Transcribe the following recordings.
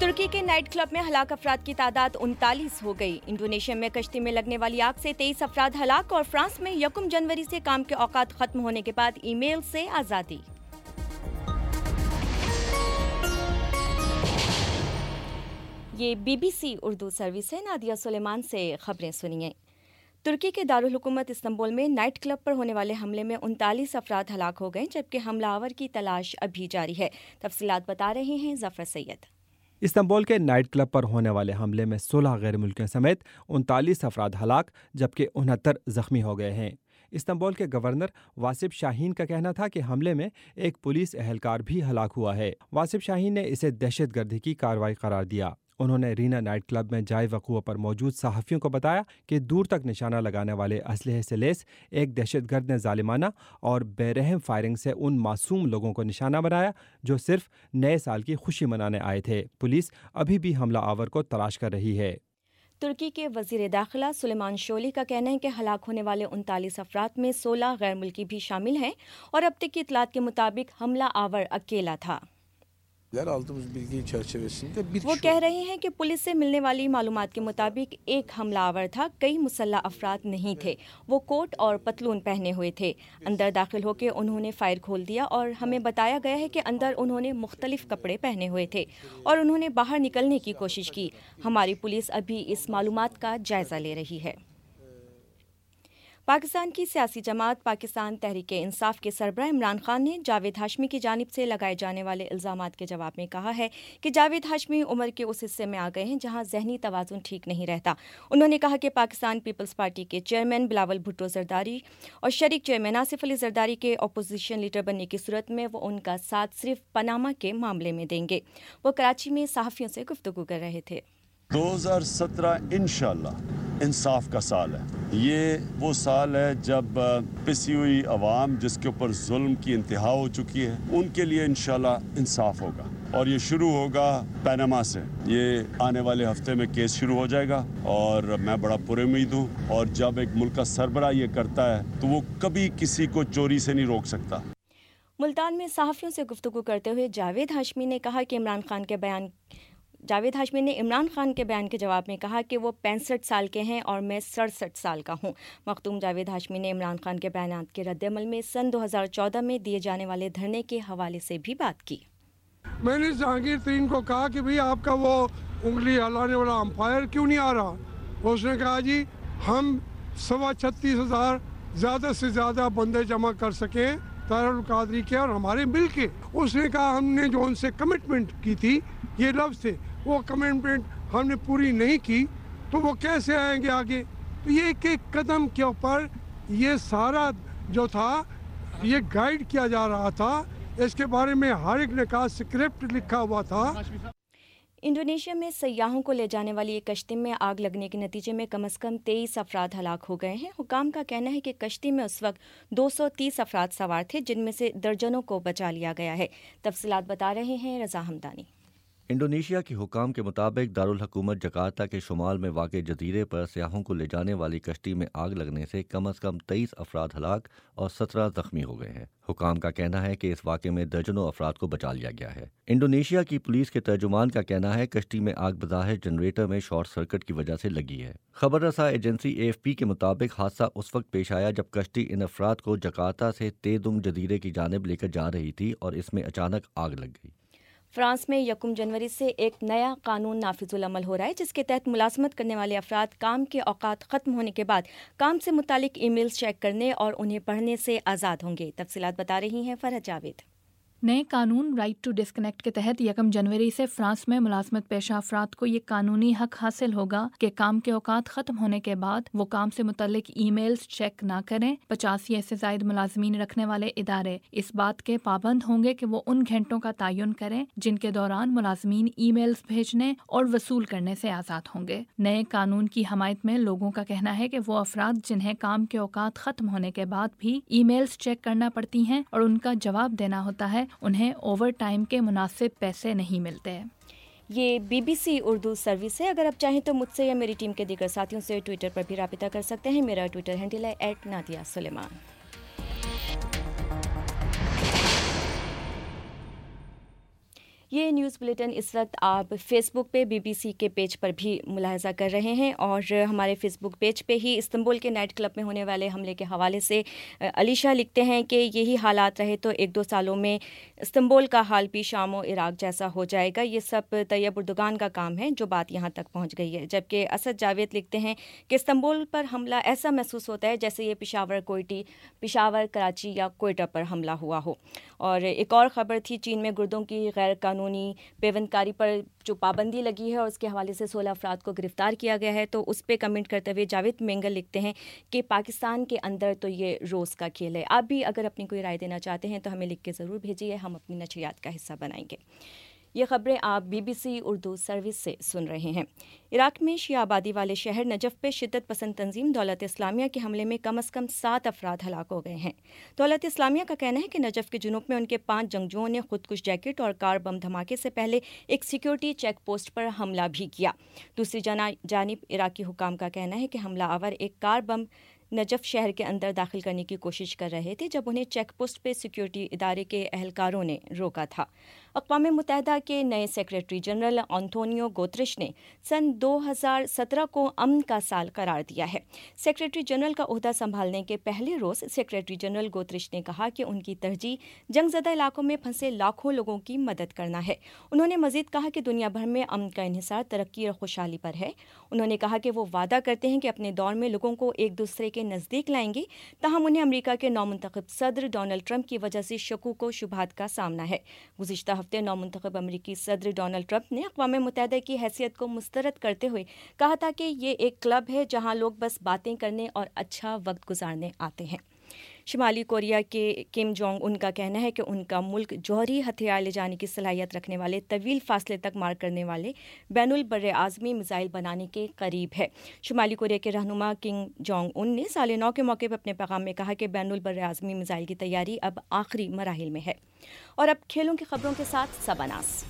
ترکی کے night club میں ہلاک افراد کی تعداد 39 ہو گئی۔ انڈونیشیا میں کشتی میں لگنے والی آگ سے 23 افراد ہلاک، اور فرانس میں 1 جنوری سے کام کے اوقات ختم ہونے کے بعد ای میل سے آزادی۔ یہ BBC اردو سروس ہے۔ نادیہ سلیمان سے خبریں سنیے۔ ترکی کے دارالحکومت استنبول میں نائٹ کلب پر ہونے والے حملے میں 39 افراد ہلاک ہو گئے، جبکہ حملہ آور کی تلاش ابھی جاری ہے۔ تفصیلات بتا رہے ہیں ظفر سید۔ استنبول کے نائٹ کلب پر ہونے والے حملے میں 16 غیر ملکیوں سمیت 39 افراد ہلاک، جبکہ 69 زخمی ہو گئے ہیں۔ استنبول کے گورنر واصف شاہین کا کہنا تھا کہ حملے میں ایک پولیس اہلکار بھی ہلاک ہوا ہے۔ واصف شاہین نے اسے دہشت گردی کی کارروائی قرار دیا۔ انہوں نے رینا نائٹ کلب میں جائے وقوع پر موجود صحافیوں کو بتایا کہ دور تک نشانہ لگانے والے اسلحے سے لیس ایک دہشت گرد نے ظالمانہ اور بے رحم فائرنگ سے ان معصوم لوگوں کو نشانہ بنایا جو صرف نئے سال کی خوشی منانے آئے تھے۔ پولیس ابھی بھی حملہ آور کو تلاش کر رہی ہے۔ ترکی کے وزیر داخلہ سلیمان شولی کا کہنا ہے کہ ہلاک ہونے والے 39 افراد میں 16 غیر ملکی بھی شامل ہیں، اور اب تک کی اطلاعات کے مطابق حملہ آور اکیلا تھا۔ وہ کہہ رہے ہیں کہ پولیس سے ملنے والی معلومات کے مطابق ایک حملہ آور تھا، کئی مسلح افراد نہیں تھے، وہ کوٹ اور پتلون پہنے ہوئے تھے۔ اندر داخل ہو کے انہوں نے فائر کھول دیا، اور ہمیں بتایا گیا ہے کہ اندر انہوں نے مختلف کپڑے پہنے ہوئے تھے اور انہوں نے باہر نکلنے کی کوشش کی۔ ہماری پولیس ابھی اس معلومات کا جائزہ لے رہی ہے۔ پاکستان کی سیاسی جماعت پاکستان تحریک انصاف کے سربراہ عمران خان نے جاوید ہاشمی کی جانب سے لگائے جانے والے الزامات کے جواب میں کہا ہے کہ جاوید ہاشمی عمر کے اس حصے میں آ گئے ہیں جہاں ذہنی توازن ٹھیک نہیں رہتا۔ انہوں نے کہا کہ پاکستان پیپلز پارٹی کے چیئرمین بلاول بھٹو زرداری اور شریک چیئرمین آصف علی زرداری کے اپوزیشن لیڈر بننے کی صورت میں وہ ان کا ساتھ صرف پاناما کے معاملے میں دیں گے۔ وہ کراچی میں صحافیوں سے گفتگو کر رہے تھے۔ 2017 انشاءاللہ انصاف کا سال ہے۔ یہ وہ سال ہے جب پسی ہوئی عوام جس کے اوپر ظلم کی انتہا ہو چکی ہے، ان کے لیے انشاءاللہ انصاف ہوگا، اور یہ شروع ہوگا پاناما سے۔ یہ آنے والے ہفتے میں کیس شروع ہو جائے گا، اور میں بڑا پر امید ہوں، اور جب ایک ملک کا سربراہ یہ کرتا ہے تو وہ کبھی کسی کو چوری سے نہیں روک سکتا۔ ملتان میں صحافیوں سے گفتگو کرتے ہوئے جاوید ہاشمی نے عمران خان کے بیان کے جواب میں کہا کہ وہ 65 سال کے ہیں اور میں 67 سال کا ہوں۔ مختوم جاوید ہاشمی نے عمران خان کے بیانات کے رد عمل میں سن 2014 میں دیے جانے والے دھرنے کے حوالے سے بھی بات کی۔ میں نے جہانگیر ترین کو کہا کہ بھئی آپ کا وہ انگلی ہلانے والا امپائر کیوں نہیں آ رہا؟ اس نے کہا جی ہم 36,500 زیادہ سے زیادہ بندے جمع کر سکیں طاہر القادری کے اور ہمارے مل کے۔ اس نے کہا ہم نے جو ان سے کمٹمنٹ کی تھی، یہ لفظ تھے، وہ کمٹمنٹ ہم نے پوری نہیں کی، تو وہ کیسے آئیں گے آگے؟ تو یہ ایک ایک قدم کے اوپر یہ سارا جو تھا یہ گائیڈ کیا جا رہا تھا، اس کے بارے میں ہر ایک نے کہا، اسکرپٹ لکھا ہوا تھا۔ انڈونیشیا میں سیاحوں کو لے جانے والی ایک کشتی میں آگ لگنے کے نتیجے میں کم از کم 23 افراد ہلاک ہو گئے ہیں۔ حکام کا کہنا ہے کہ کشتی میں اس وقت 230 افراد سوار تھے، جن میں سے درجنوں کو بچا لیا گیا ہے۔ تفصیلات بتا رہے ہیں رضا ہمدانی۔ انڈونیشیا کے حکام کے مطابق دارالحکومت جکارتا کے شمال میں واقع جزیرے پر سیاحوں کو لے جانے والی کشتی میں آگ لگنے سے کم از کم 23 افراد ہلاک اور 17 زخمی ہو گئے ہیں۔ حکام کا کہنا ہے کہ اس واقعے میں درجنوں افراد کو بچا لیا گیا ہے۔ انڈونیشیا کی پولیس کے ترجمان کا کہنا ہے کشتی میں آگ بظاہر جنریٹر میں شارٹ سرکٹ کی وجہ سے لگی ہے۔ خبر رساں ایجنسی AFP کے مطابق حادثہ اس وقت پیش آیا جب کشتی ان افراد کو جکارتا سے تیدنگ جزیرے کی جانب لے کر جا رہی تھی اور اس میں اچانک آگ لگ گئی۔ فرانس میں 1 جنوری سے ایک نیا قانون نافذ العمل ہو رہا ہے، جس کے تحت ملازمت کرنے والے افراد کام کے اوقات ختم ہونے کے بعد کام سے متعلق ای میلز چیک کرنے اور انہیں پڑھنے سے آزاد ہوں گے۔ تفصیلات بتا رہی ہیں فرحت جاوید۔ نئے قانون رائٹ ٹو ڈسکنیکٹ کے تحت 1 جنوری سے فرانس میں ملازمت پیشہ افراد کو یہ قانونی حق حاصل ہوگا کہ کام کے اوقات ختم ہونے کے بعد وہ کام سے متعلق ای میلز چیک نہ کریں۔ 85 یا سے زائد ملازمین رکھنے والے ادارے اس بات کے پابند ہوں گے کہ وہ ان گھنٹوں کا تعین کریں جن کے دوران ملازمین ای میلز بھیجنے اور وصول کرنے سے آزاد ہوں گے۔ نئے قانون کی حمایت میں لوگوں کا کہنا ہے کہ وہ افراد جنہیں کام کے اوقات ختم ہونے کے بعد بھی ای میلز چیک کرنا پڑتی ہیں اور ان کا جواب دینا ہوتا ہے، انہیں اوور ٹائم کے مناسب پیسے نہیں ملتے۔ یہ BBC اردو سروس ہے۔ اگر آپ چاہیں تو مجھ سے یا میری ٹیم کے دیگر ساتھیوں سے ٹویٹر پر بھی رابطہ کر سکتے ہیں۔ میرا ٹویٹر ہینڈل ہے @نادیہ سلیمان۔ یہ نیوز بلیٹن اس وقت آپ فیس بک پہ BBC کے پیج پر بھی ملاحظہ کر رہے ہیں، اور ہمارے فیس بک پیج پہ ہی استنبول کے نائٹ کلب میں ہونے والے حملے کے حوالے سے علیشہ لکھتے ہیں کہ یہی حالات رہے تو 1-2 سالوں میں استنبول کا حال بھی شام و عراق جیسا ہو جائے گا، یہ سب طیب اردگان کا کام ہے جو بات یہاں تک پہنچ گئی ہے۔ جبکہ اسد جاوید لکھتے ہیں کہ استنبول پر حملہ ایسا محسوس ہوتا ہے جیسے یہ پشاور، کراچی یا کوئٹہ پر حملہ ہوا ہو۔ اور ایک اور خبر تھی، چین میں گردوں کی غیر قانونی پیوندکاری پر جو پابندی لگی ہے اور اس کے حوالے سے 16 افراد کو گرفتار کیا گیا ہے، تو اس پہ کمنٹ کرتے ہوئے جاوید مینگل لکھتے ہیں کہ پاکستان کے اندر تو یہ روز کا کھیل ہے۔ آپ بھی اگر اپنی کوئی رائے دینا چاہتے ہیں تو ہمیں لکھ کے ضرور بھیجیے، ہم اپنی نشریات کا حصہ بنائیں گے۔ یہ خبریں آپ BBC اردو سروس سے سن رہے ہیں۔ عراق میں شیعہ آبادی والے شہر نجف پہ شدت پسند تنظیم دولت اسلامیہ کے حملے میں کم از کم 7 افراد ہلاک ہو گئے ہیں۔ دولت اسلامیہ کا کہنا ہے کہ نجف کے جنوب میں ان کے 5 جنگجوؤں نے خودکش جیکٹ اور کار بم دھماکے سے پہلے ایک سیکیورٹی چیک پوسٹ پر حملہ بھی کیا۔ دوسری جانب عراقی حکام کا کہنا ہے کہ حملہ آور ایک کار بم نجف شہر کے اندر داخل کرنے کی کوشش کر رہے تھے جب انہیں چیک پوسٹ پہ سیکیورٹی ادارے کے اہلکاروں نے روکا تھا۔ اقوام متحدہ کے نئے سیکریٹری جنرل انتونیو گوترش نے سن 2017 کو امن کا سال قرار دیا ہے۔ سیکریٹری جنرل کا عہدہ سنبھالنے کے پہلے روز سیکریٹری جنرل گوترش نے کہا کہ ان کی ترجیح جنگ زدہ علاقوں میں پھنسے لاکھوں لوگوں کی مدد کرنا ہے۔ انہوں نے مزید کہا کہ دنیا بھر میں امن کا انحصار ترقی اور خوشحالی پر ہے۔ انہوں نے کہا کہ وہ وعدہ کرتے ہیں کہ اپنے دور میں لوگوں کو ایک دوسرے کے نزدیک لائیں گے، تاہم انہیں امریکہ کے نومنتخب صدر ڈونلڈ ٹرمپ کی وجہ سے شکوک و شبہات کا سامنا ہے۔ گزشتہ ہفتے نومنتخب امریکی صدر ڈونلڈ ٹرمپ نے اقوام متحدہ کی حیثیت کو مسترد کرتے ہوئے کہا تھا کہ یہ ایک کلب ہے جہاں لوگ بس باتیں کرنے اور اچھا وقت گزارنے آتے ہیں۔ شمالی کوریا کے کم جونگ ان کا کہنا ہے کہ ان کا ملک جوہری ہتھیار لے جانے کی صلاحیت رکھنے والے طویل فاصلے تک مار کرنے والے بین البراعظمی میزائل بنانے کے قریب ہے۔ شمالی کوریا کے رہنما کم جونگ ان نے سال نو کے موقع پر اپنے پیغام میں کہا کہ بین البراعظمی میزائل کی تیاری اب آخری مراحل میں ہے۔ اور اب کھیلوں کی خبروں کے ساتھ سباناس۔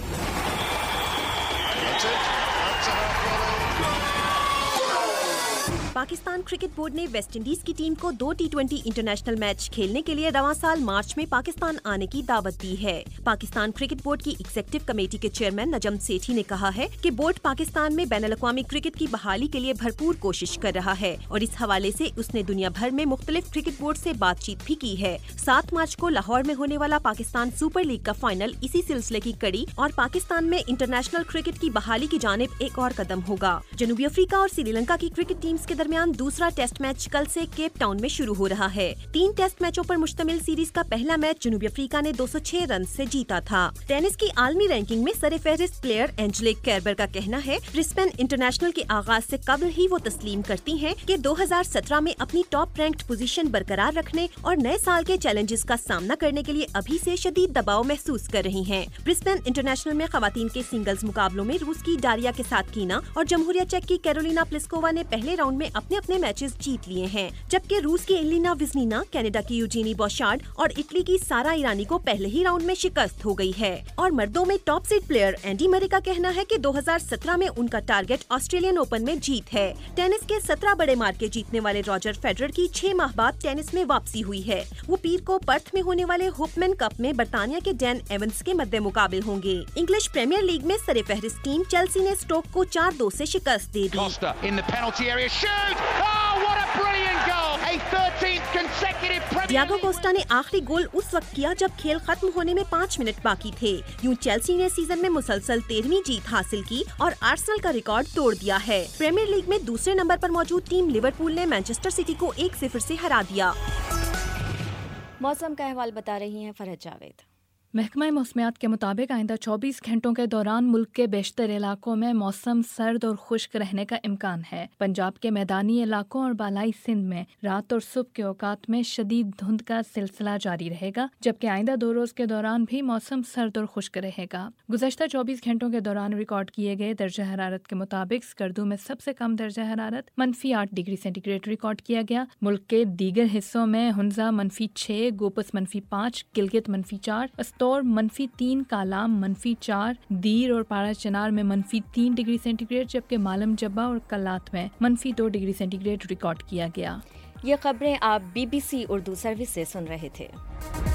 پاکستان کرکٹ بورڈ نے ویسٹ انڈیز کی ٹیم کو 2 T20 انٹرنیشنل میچ کھیلنے کے لیے رواں سال مارچ میں پاکستان آنے کی دعوت دی ہے۔ پاکستان کرکٹ بورڈ کی ایگزیکٹو کمیٹی کے چیئرمین نجم سیٹھی نے کہا ہے کہ بورڈ پاکستان میں بین الاقوامی کرکٹ کی بحالی کے لیے بھرپور کوشش کر رہا ہے اور اس حوالے سے اس نے دنیا بھر میں مختلف کرکٹ بورڈ سے بات چیت بھی کی ہے۔ 7 مارچ کو لاہور میں ہونے والا پاکستان سپر لیگ کا فائنل اسی سلسلے کی کڑی اور پاکستان میں انٹرنیشنل کرکٹ کی بحالی کی جانب ایک اور قدم ہوگا۔ جنوبی افریقہ اور سری لنکا کی کرکٹ ٹیمز کے درمیان دوسرا ٹیسٹ میچ کل سے کیپ ٹاؤن میں شروع ہو رہا ہے۔ 3 ٹیسٹ میچوں پر مشتمل سیریز کا پہلا میچ جنوبی افریقہ نے 206 رنز سے جیتا تھا۔ ٹینس کی عالمی رینکنگ میں سر فہرست پلیئر اینجلک کیربر کا کہنا ہے برسبن انٹرنیشنل کے آغاز سے قبل ہی وہ تسلیم کرتی ہیں کہ 2017 میں اپنی ٹاپ رینکڈ پوزیشن برقرار رکھنے اور نئے سال کے چیلنجز کا سامنا کرنے کے لیے ابھی سے شدید دباؤ محسوس کر رہی ہیں۔ برسبن انٹرنیشنل میں خواتین کے سنگلز مقابلوں میں روس کی ڈاریا کے ساتھ کینا اور جمہوریہ چیک کی کیرولینا پلسکووا نے پہلے راؤنڈ میں اپنے میچز جیت لیے ہیں، جبکہ روس کی ایلینا وزنینا، کینیڈا کی یوجینی بوشارڈ اور اٹلی کی سارا ایرانی کو پہلے ہی راؤنڈ میں شکست ہو گئی ہے۔ اور مردوں میں ٹاپ سیڈ پلیئر اینڈی مرے کا کہنا ہے کہ 2017 میں ان کا ٹارگٹ آسٹریلین اوپن میں جیت ہے۔ ٹینس کے 17 بڑے مارکے جیتنے والے راجر فیڈرر کی 6 ماہ بعد ٹینس میں واپسی ہوئی ہے۔ وہ پیر کو پرتھ میں ہونے والے ہوپمن کپ میں برطانیہ کے ڈین ایونز کے مد مقابل ہوں گے۔ انگلش پریمیئر لیگ میں سر فہرست ٹیم چیلسی نے اسٹوک کو 4-2 سے شکست دے دی۔ ڈیاگو کوسٹا نے آخری گول اس وقت کیا جب کھیل ختم ہونے میں 5 منٹ باقی تھے۔ یوں چیلسی نے سیزن میں مسلسل 13ویں جیت حاصل کی اور آرسنل کا ریکارڈ توڑ دیا ہے۔ پریمیئر لیگ میں دوسرے نمبر پر موجود ٹیم لیورپول نے مانچسٹر سٹی کو 1-0 سے ہرا دیا۔ موسم کا احوال بتا رہی ہیں فرحت جاوید۔ محکمہ موسمیات کے مطابق آئندہ 24 گھنٹوں کے دوران ملک کے بیشتر علاقوں میں موسم سرد اور خشک رہنے کا امکان ہے۔ پنجاب کے میدانی علاقوں اور بالائی سندھ میں رات اور صبح کے اوقات میں شدید دھند کا سلسلہ جاری رہے گا، جبکہ آئندہ 2 روز کے دوران بھی موسم سرد اور خشک رہے گا۔ گزشتہ 24 گھنٹوں کے دوران ریکارڈ کیے گئے درجہ حرارت کے مطابق اسکردو میں سب سے کم درجہ حرارت -8 ڈگری سینٹی گریڈ ریکارڈ کیا گیا۔ ملک کے دیگر حصوں میں ہنزا -6، گوپس -5، گلگت -4، -3، کالام -4، دیر اور پارا چنار میں -3 ڈگری سینٹی گریڈ، جبکہ مالم جبہ اور کلات میں -2 ڈگری سینٹی گریڈ ریکارڈ کیا گیا۔ یہ خبریں آپ BBC اردو سروس سے سن رہے تھے۔